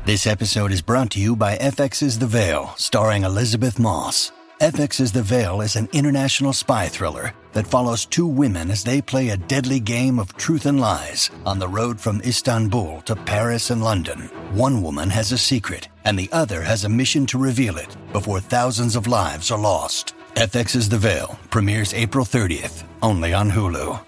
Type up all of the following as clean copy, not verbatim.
This episode is brought to you by FX's The Veil, starring Elizabeth Moss. FX's The Veil is an international spy thriller that follows two women as they play a deadly game of truth and lies on the road from Istanbul to Paris and London. One woman has a secret, and the other has a mission to reveal it before thousands of lives are lost. FX's The Veil premieres April 30th, only on Hulu.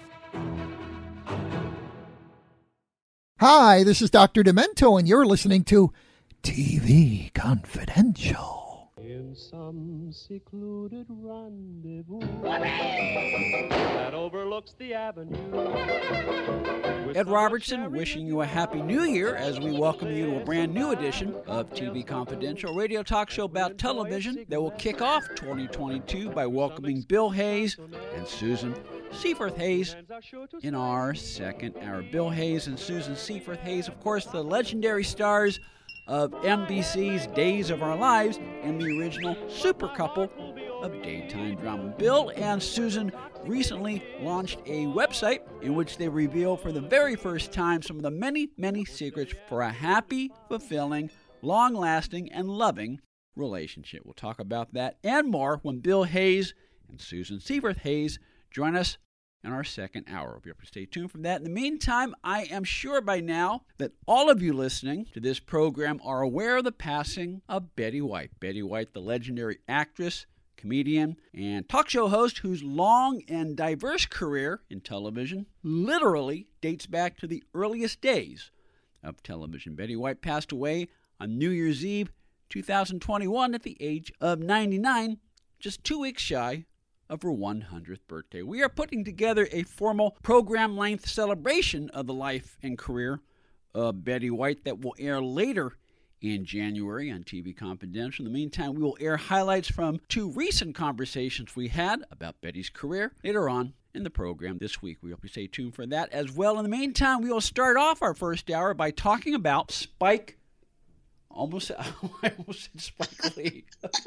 Hi, this is Dr. Demento, and you're listening to TV Confidential. In some secluded rendezvous that overlooks the avenue. Ed Robertson wishing you a happy new year as we welcome you to a brand new edition of TV Confidential, a radio talk show about television that will kick off 2022 by welcoming Bill Hayes and Susan Seaforth Hayes in our second hour. Bill Hayes and Susan Seaforth Hayes, of course, the legendary stars of NBC's Days of Our Lives and the original super couple of daytime drama. Bill and Susan recently launched a website in which they reveal for the very first time some of the many, many secrets for a happy, fulfilling, long-lasting, and loving relationship. We'll talk about that and more when Bill Hayes and Susan Seaforth Hayes join us in our second hour. We'll be able to stay tuned for that. In the meantime, I am sure by now that all of you listening to this program are aware of the passing of Betty White. Betty White, the legendary actress, comedian, and talk show host whose long and diverse career in television literally dates back to the earliest days of television. Betty White passed away on New Year's Eve 2021 at the age of 99, just 2 weeks shy of her 100th birthday. We are putting together a formal program-length celebration of the life and career of Betty White that will air later in January on TV Confidential. In the meantime, we will air highlights from two recent conversations we had about Betty's career later on in the program this week. We hope you stay tuned for that as well. In the meantime, we will start off our first hour by talking about Spike. I almost said Spike Lee.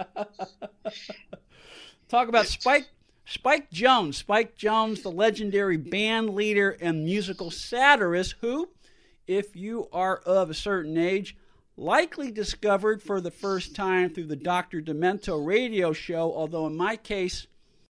Talk about Spike Jones. Spike Jones, the legendary band leader and musical satirist who, if you are of a certain age, likely discovered for the first time through the Dr. Demento radio show, although in my case,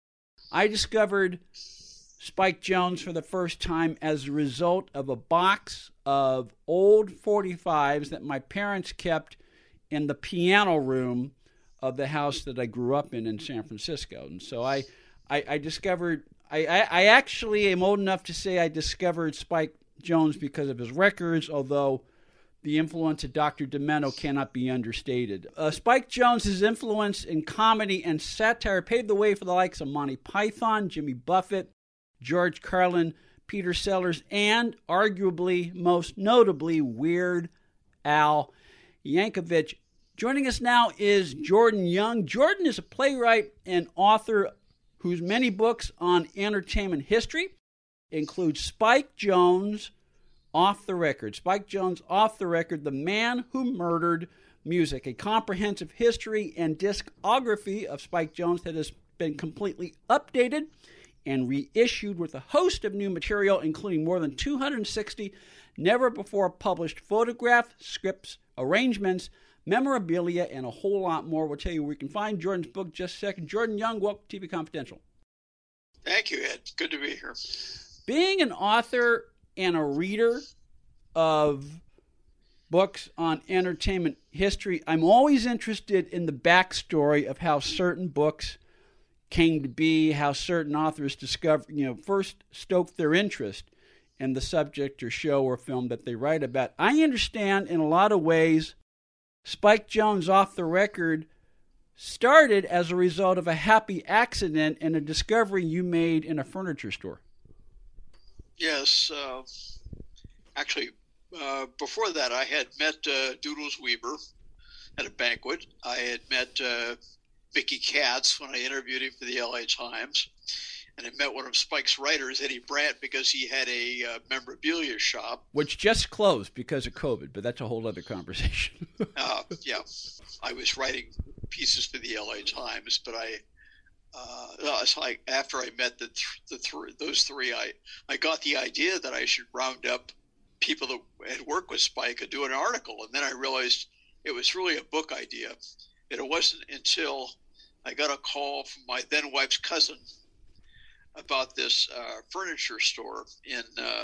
I discovered Spike Jones for the first time as a result of a box of old 45s that my parents kept in the piano room of the house that I grew up in San Francisco. And so I discovered, I actually am old enough to say I discovered Spike Jones because of his records, although the influence of Dr. Demento cannot be understated. Spike Jones' influence in comedy and satire paved the way for the likes of Monty Python, Jimmy Buffett, George Carlin, Peter Sellers, and arguably, most notably, Weird Al Yankovic. Joining us now is Jordan Young. Jordan is a playwright and author whose many books on entertainment history include Spike Jones, Off the Record. Spike Jones, Off the Record, The Man Who Murdered Music, a comprehensive history and discography of Spike Jones that has been completely updated and reissued with a host of new material, including more than 260 never-before-published photographs, scripts, arrangements, memorabilia, and a whole lot more. We'll tell you where we can find Jordan's book in just a second. Jordan Young, welcome to TV Confidential. Thank you, Ed. Good to be here. Being an author and a reader of books on entertainment history, I'm always interested in the backstory of how certain books came to be, how certain authors first stoked their interest in the subject or show or film that they write about. I understand in a lot of ways Spike Jones, Off the Record, started as a result of a happy accident and a discovery you made in a furniture store. Yes. Actually, before that, I had met Doodles Weber at a banquet. I had met Mickey Katz when I interviewed him for the LA Times. And I met one of Spike's writers, Eddie Brandt, because he had a memorabilia shop. Which just closed because of COVID, but that's a whole other conversation. Yeah. I was writing pieces for the LA Times, but it's like after I met those three, I got the idea that I should round up people that had worked with Spike and do an article. And then I realized it was really a book idea. And it wasn't until I got a call from my then wife's cousin about this furniture store in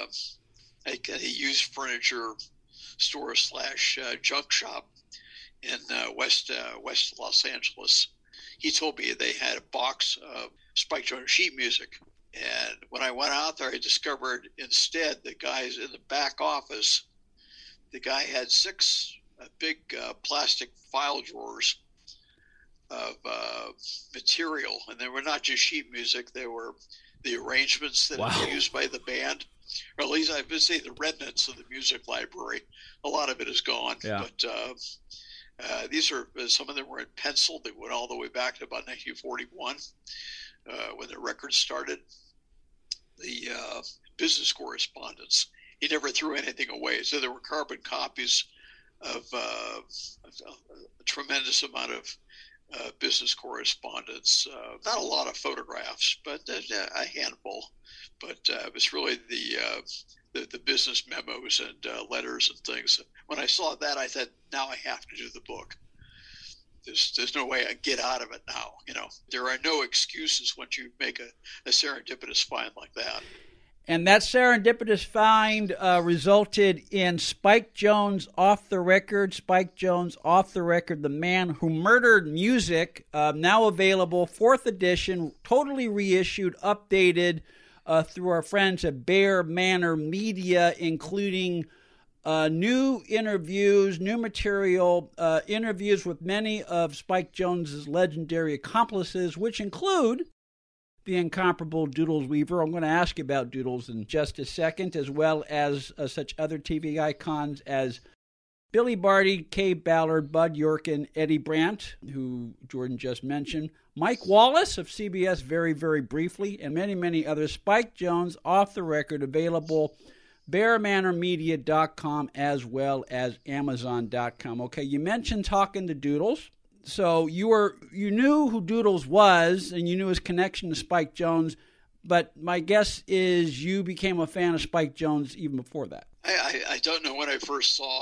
a used furniture store / junk shop in West Los Angeles. He told me they had a box of Spike Jones sheet music. And when I went out there, I discovered instead the guys in the back office, the guy had 6 big plastic file drawers of material. And they were not just sheet music, they were the arrangements that were used by the band, or at least I would say the remnants of the music library. A lot of it is gone, but these are, some of them were in pencil. They went all the way back to about 1941 when the record started. The business correspondence, he never threw anything away. So there were carbon copies of a tremendous amount of business correspondence. Not a lot of photographs, but a handful. But it was really the business memos and letters and things. When I saw that, I said, now I have to do the book. There's no way I get out of it now. You know, there are no excuses once you make a serendipitous find like that. And that serendipitous find resulted in Spike Jones Off the Record. Spike Jones Off the Record, The Man Who Murdered Music, now available, 4th edition, totally reissued, updated through our friends at Bear Manor Media, including new interviews, new material, interviews with many of Spike Jones's legendary accomplices, which include the incomparable Doodles Weaver. I'm going to ask you about Doodles in just a second, as well as such other TV icons as Billy Barty, Kay Ballard, Bud Yorkin, Eddie Brandt, who Jordan just mentioned, Mike Wallace of CBS very, very briefly, and many, many others. Spike Jones Off the Record, available BearManorMedia.com as well as Amazon.com. Okay, you mentioned talking to Doodles. So you knew who Doodles was, and you knew his connection to Spike Jones, but my guess is you became a fan of Spike Jones even before that. I don't know when I first saw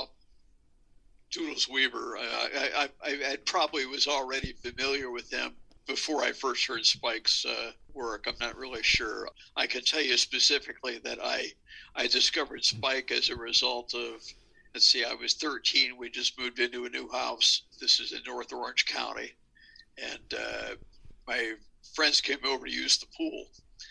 Doodles Weaver. I probably was already familiar with him before I first heard Spike's work. I'm not really sure. I can tell you specifically that I discovered Spike as a result of, let's see, I was 13. We just moved into a new house. This is in North Orange County. And my friends came over to use the pool,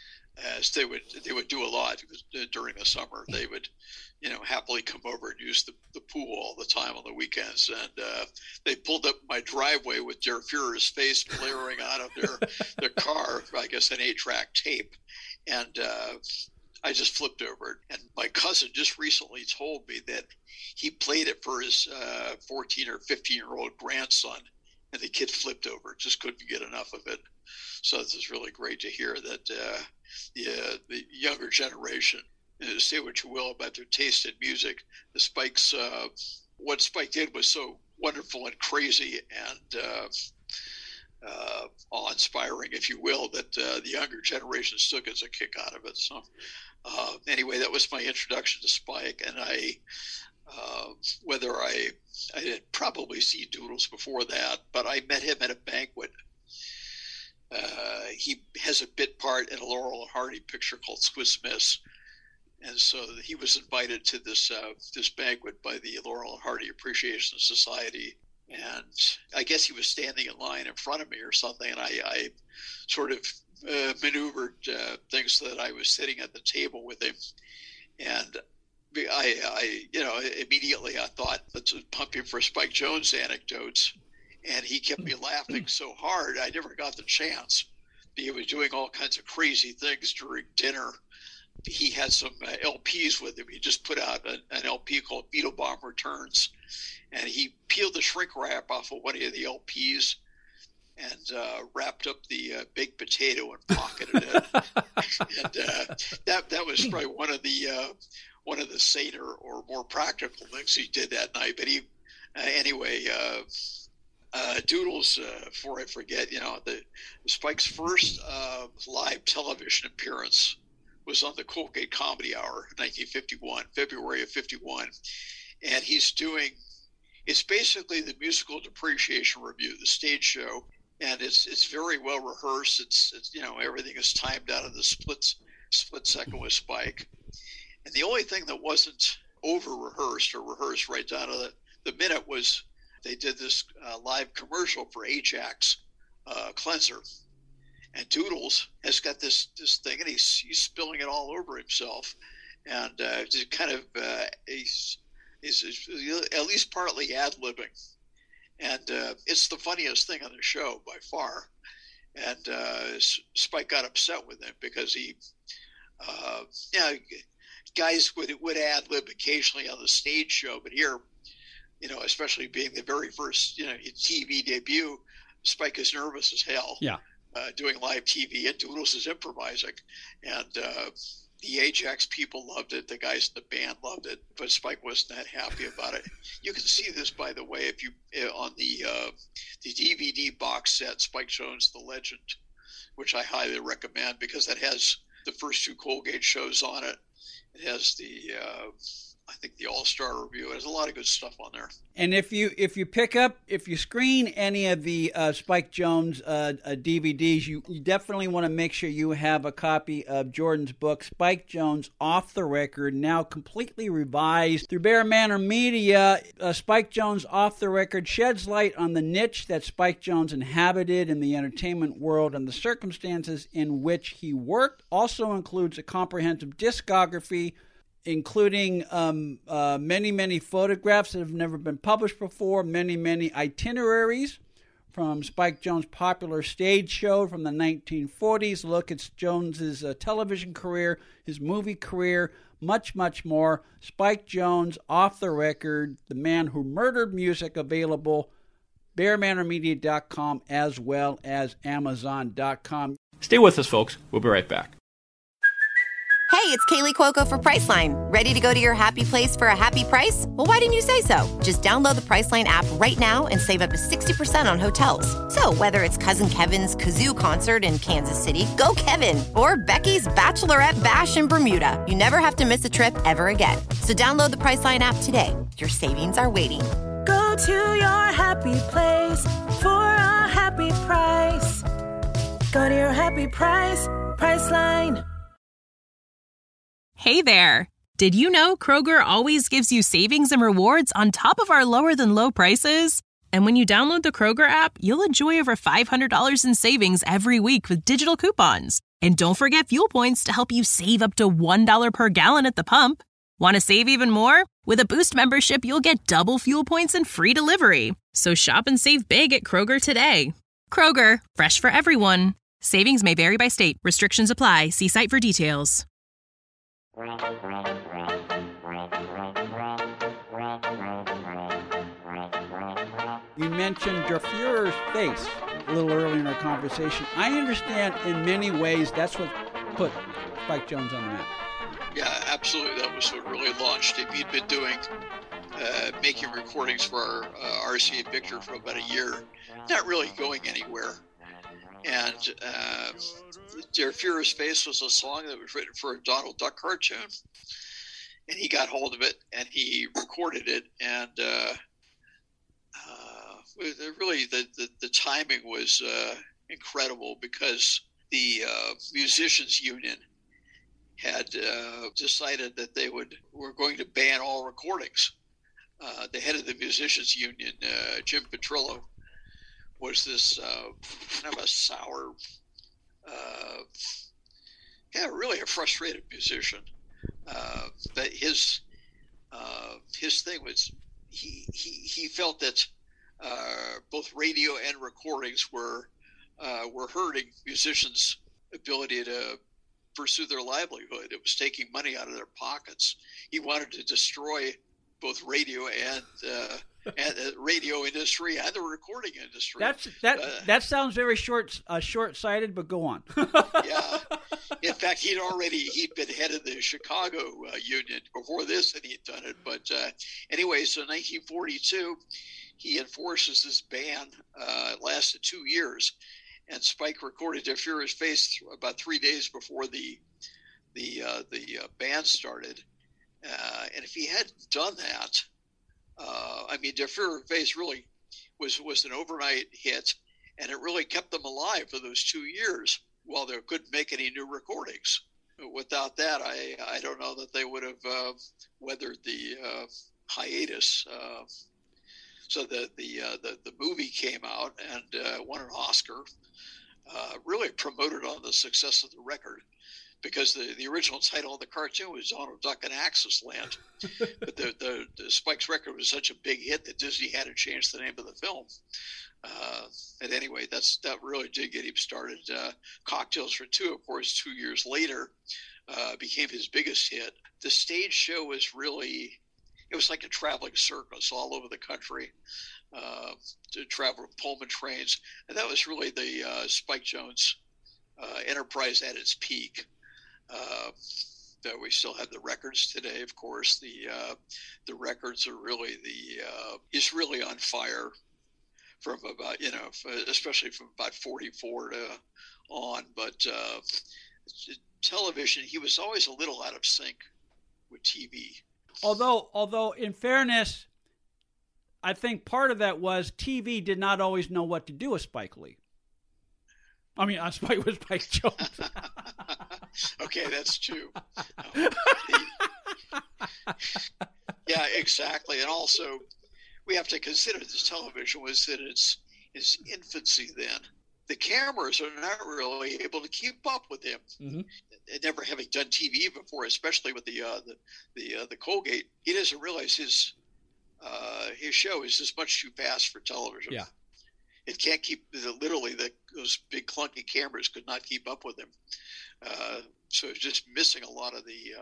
as they would do a lot during the summer. They would, happily come over and use the pool all the time on the weekends. And they pulled up my driveway with Der Fuhrer's face blaring out of their car, I guess an 8-track tape. And I just flipped over it. And my cousin just recently told me that he played it for his 14 or 15-year-old grandson, and the kid flipped over, just couldn't get enough of it. So this is really great to hear that the younger generation, say what you will about their taste in music, what Spike did was so wonderful and crazy and awe-inspiring, if you will, that the younger generation still gets a kick out of it. So anyway, that was my introduction to Spike, and whether I had probably seen Doodles before that, but I met him at a banquet. He has a bit part in a Laurel and Hardy picture called Swiss Miss, and so he was invited to this banquet by the Laurel and Hardy Appreciation Society, and I guess he was standing in line in front of me or something, and I sort of maneuvered things so that I was sitting at the table with him, and I immediately I thought, let's pump him for Spike Jones anecdotes. And he kept me laughing so hard, I never got the chance. He was doing all kinds of crazy things during dinner. He had some LPs with him. He just put out an LP called Beetlebomb Returns. And he peeled the shrink wrap off of one of the LPs and wrapped up the baked potato and pocketed it. And that was probably one of the saner or more practical things he did that night. But he, anyway, Doodles, before I forget, the Spike's first live television appearance was on the Colgate Comedy Hour, 1951, February of 51, and he's doing It's basically the Musical Depreciation Review, the stage show, and it's very well rehearsed. It's everything is timed out of the split second with Spike, and the only thing that wasn't over rehearsed or rehearsed right down to the minute was they did this live commercial for Ajax cleanser, and Doodles has got this thing, and he's spilling it all over himself, and just kind of he's at least partly ad-libbing, and it's the funniest thing on the show by far. And Spike got upset with him because he, guys would ad-lib occasionally on the stage show, but here, especially being the very first, TV debut, Spike is nervous as hell. Yeah. Doing live TV, and Doodles is improvising, and the Ajax people loved it. The guys in the band loved it, but Spike wasn't that happy about it. You can see this, by the way, if you on the DVD box set, Spike Jones: The Legend, which I highly recommend because it has the first 2 Colgate shows on it. It has the I think the All-Star Review. There's a lot of good stuff on there. And if you screen any of the Spike Jones DVDs, you definitely want to make sure you have a copy of Jordan's book, Spike Jones Off the Record, now completely revised through Bear Manor Media. Spike Jones Off the Record sheds light on the niche that Spike Jones inhabited in the entertainment world and the circumstances in which he worked. Also includes a comprehensive discography, including many photographs that have never been published before, many itineraries from Spike Jones' popular stage show from the 1940s, look at Jones's television career, his movie career, much more. Spike Jones, Off the Record, The Man Who Murdered Music, available BearManorMedia.com as well as Amazon.com. Stay with us, folks. We'll be right back. Hey, it's Kaylee Cuoco for Priceline. Ready to go to your happy place for a happy price? Well, why didn't you say so? Just download the Priceline app right now and save up to 60% on hotels. So whether it's Cousin Kevin's Kazoo Concert in Kansas City, go Kevin, or Becky's Bachelorette Bash in Bermuda, you never have to miss a trip ever again. So download the Priceline app today. Your savings are waiting. Go to your happy place for a happy price. Go to your happy price, Priceline. Hey there! Did you know Kroger always gives you savings and rewards on top of our lower-than-low prices? And when you download the Kroger app, you'll enjoy over $500 in savings every week with digital coupons. And don't forget fuel points to help you save up to $1 per gallon at the pump. Want to save even more? With a Boost membership, you'll get double fuel points and free delivery. So shop and save big at Kroger today. Kroger, fresh for everyone. Savings may vary by state. Restrictions apply. See site for details. You mentioned Der Fuhrer's face a little earlier in our conversation. I understand in many ways that's what put Spike Jones on the map. Yeah, absolutely. That was what really launched him. He'd been doing, making recordings for RCA Victor for about a year, not really going anywhere. And Der Fuhrer's Face was a song that was written for a Donald Duck cartoon. And he got hold of it and he recorded it. And really the timing was incredible because the musicians union had decided that they were going to ban all recordings. The head of the musicians union, Jim Petrillo, was this kind of a sour, really a frustrated musician. But his thing was he felt that both radio and recordings were hurting musicians' ability to pursue their livelihood. It was taking money out of their pockets. He wanted to destroy both radio and the radio industry and the recording industry. That sounds very short-sighted, but go on. Yeah. In fact, he'd been head of the Chicago union before this, and he'd done it. But anyway, so in 1942, he enforces this ban. It lasted 2 years, and Spike recorded Der Fuhrer's Face about 3 days before the ban started. And if he hadn't done that, I mean, Their Fear Face really was an overnight hit, and it really kept them alive for those 2 years while they couldn't make any new recordings. Without that, I don't know that they would have weathered the hiatus. So the movie came out and won an Oscar, really promoted on the success of the record, because the original title of the cartoon was Donald Duck in Axis Land. But the Spike's record was such a big hit that Disney had to change the name of the film. And anyway, that really did get him started. Cocktails for Two, of course, 2 years later, became his biggest hit. The stage show was really, it was like a traveling circus all over the country, to travel Pullman trains. And that was really the Spike Jones enterprise at its peak. We still have the records today, of course. The records are really is really on fire from about, especially from about 44 to on. But television, he was always a little out of sync with TV. Although in fairness, I think part of that was TV did not always know what to do with Spike Lee. I mean, with Spike Jones. Okay, that's true. Yeah, exactly. And also, we have to consider this television was in its infancy then. The cameras are not really able to keep up with him. Mm-hmm. Never having done TV before, especially with the Colgate, he doesn't realize his show is just much too fast for television. Yeah. It can't keep, literally, those big clunky cameras could not keep up with him. So it's just missing a lot.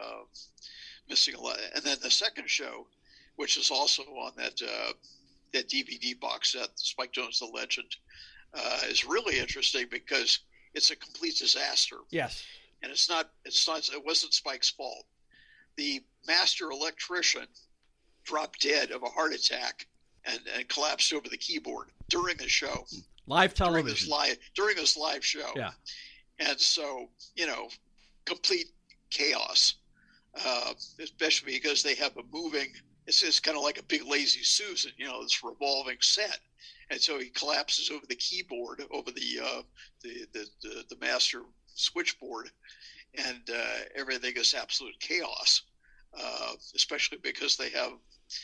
And then the second show, which is also on that DVD box set, Spike Jones, the Legend, is really interesting because it's a complete disaster. Yes. And it wasn't Spike's fault. The master electrician dropped dead of a heart attack and collapsed over the keyboard during the show. Live television. During this live show. Yeah. And so, complete chaos, especially because they have a moving, it's kind of like a big Lazy Susan, this revolving set. And so he collapses over the keyboard, over the master switchboard, and everything is absolute chaos, especially because they have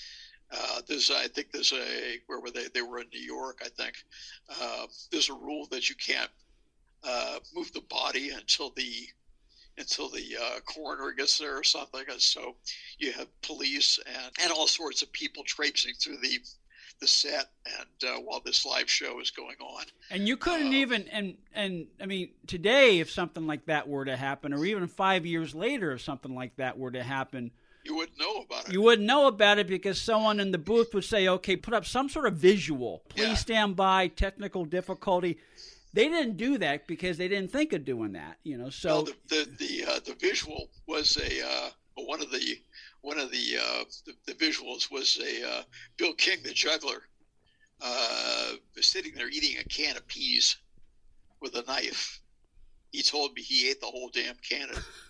where were they? They were in New York, I think. There's a rule that you can't move the body until the coroner gets there or something. And so you have police and all sorts of people traipsing through the set and while this live show is going on. And you couldn't even and I mean, today, if something like that were to happen, or even 5 years later, if something like that were to happen, you wouldn't know about it. You wouldn't know about it because someone in the booth would say, okay, put up some sort of visual. Please stand by, technical difficulty. They didn't do that because they didn't think of doing that, So well, the visual was one of the visuals was Bill King, the juggler, sitting there eating a can of peas with a knife. He told me he ate the whole damn can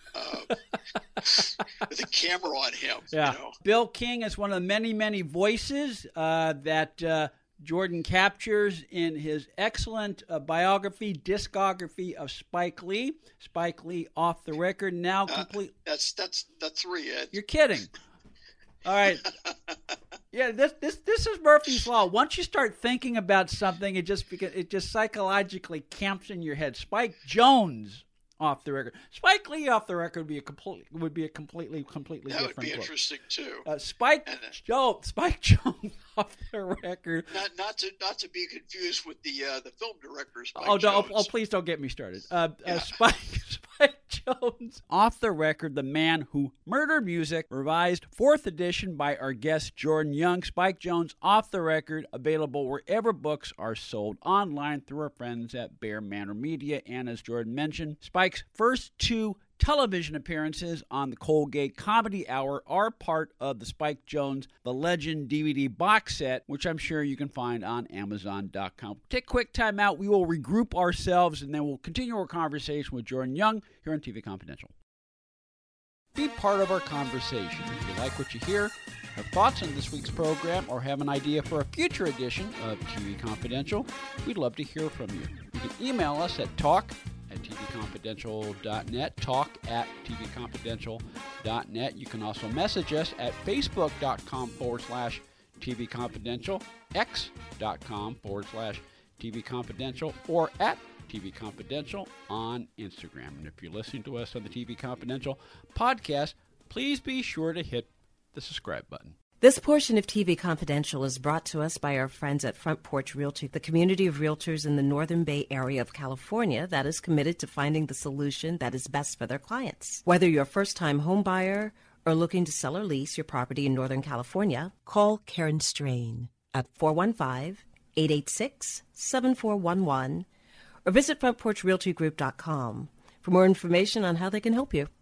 with a camera on him. Yeah. Bill King is one of the many, many voices that Jordan captures in his excellent discography of Spike Lee. Spike Lee Off the Record, now complete. That's 3, Ed. You're kidding. All right. Yeah, this is Murphy's Law. Once you start thinking about something, it just psychologically camps in your head. Spike Jones Off the Record. Spike Lee Off the Record would be a completely that different would be book. Interesting too. Spike Jones Off the Record. Not to be confused with the film director Spike Jones. Jones. Please don't get me started. Spike Jones Off the Record, The Man Who Murdered Music, revised 4th edition by our guest Jordan Young. Spike Jones Off the Record, available wherever books are sold, online through our friends at Bear Manor Media. And as Jordan mentioned, Spike's first 2 television appearances on the Colgate Comedy Hour are part of the Spike Jones The Legend DVD box set, which I'm sure you can find on Amazon.com. Take a quick time out. We will regroup ourselves, and then we'll continue our conversation with Jordan Young here on TV Confidential. Be part of our conversation. If you like what you hear, Have thoughts on this week's program or have an idea for a future edition of TV Confidential? We'd love to hear from you. You can email us at talk@tvconfidential.net, talk@tvconfidential.net. You can also message us at facebook.com/TV Confidential, x.com/TV Confidential, or at TV Confidential on Instagram. And if you're listening to us on the TV Confidential podcast, please be sure to hit the subscribe button. This portion of TV Confidential is brought to us by our friends at Front Porch Realty, the community of realtors in the Northern Bay area of California that is committed to finding the solution that is best for their clients. Whether you're a first-time home buyer or looking to sell or lease your property in Northern California, call Karen Strain at 415-886-7411 or visit frontporchrealtygroup.com for more information on how they can help you.